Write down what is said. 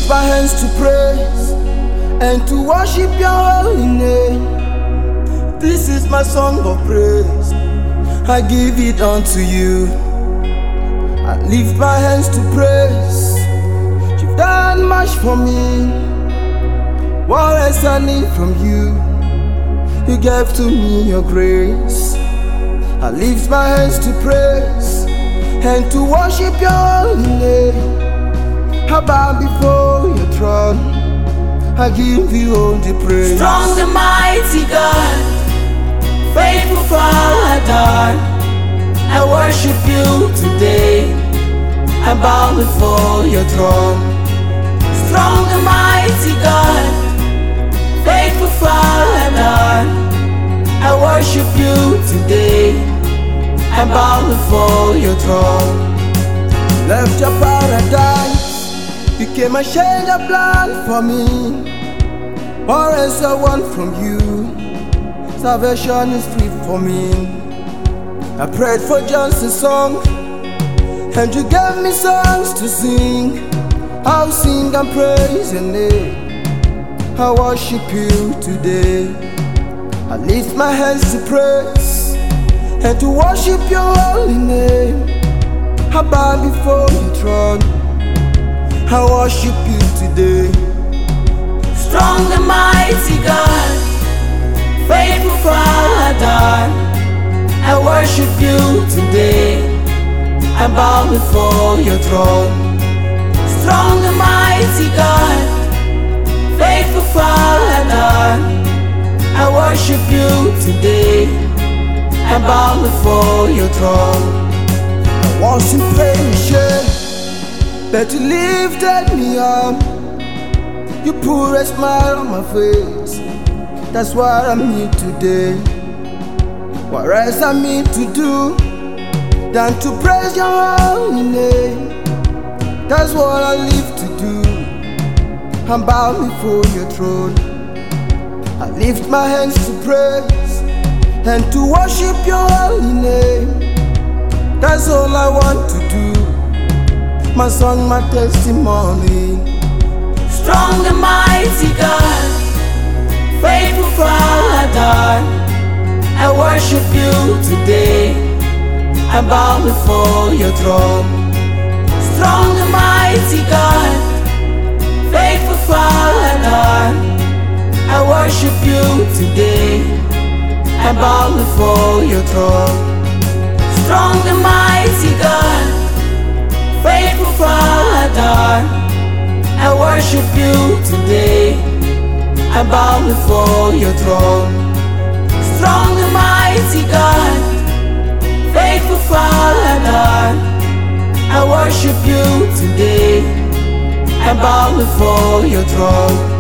lift my hands to praise and to worship your holy name. This is my song of praise, I give it unto you. I lift my hands to praise, you've done much for me. What else I need from you? You gave to me your grace. I lift my hands to praise and to worship your holy name. I bow before your throne, I give you all the praise. Strong and mighty God, faithful Father, I worship you today. I bow before your throne. Strong and mighty God, faithful Father, I worship you today. I bow before your throne. Left your paradise, became a shade of blood for me. What else I want from you? Salvation is free for me. I prayed for Johnson's song, and you gave me songs to sing. I'll sing and praise your name. I worship you today. I lift my hands to praise and to worship your holy name. I bow before your throne, I worship you today. Strong and mighty God, faithful Father, I worship you today. I bow before your throne. Strong and mighty God, faithful Father, I worship you today. I bow before your throne. I was in pain and shame, but you lifted me up. You put a smile on my face, that's what I'm here today. What else I need to do than to praise your holy name? That's what I live to do. I bow before your throne. I lift my hands to praise and to worship your holy name. That's all I want to do, my song, my testimony. Strong and mighty God, faithful Father, I worship you today. I bow before your throne. Strong and mighty God, faithful Father, I worship you today. I bow before your throne. Strong and mighty God, faithful Father, I worship you today. I bow before your throne. Strong and mighty God, faithful Father, I worship you today. I bow before your throne.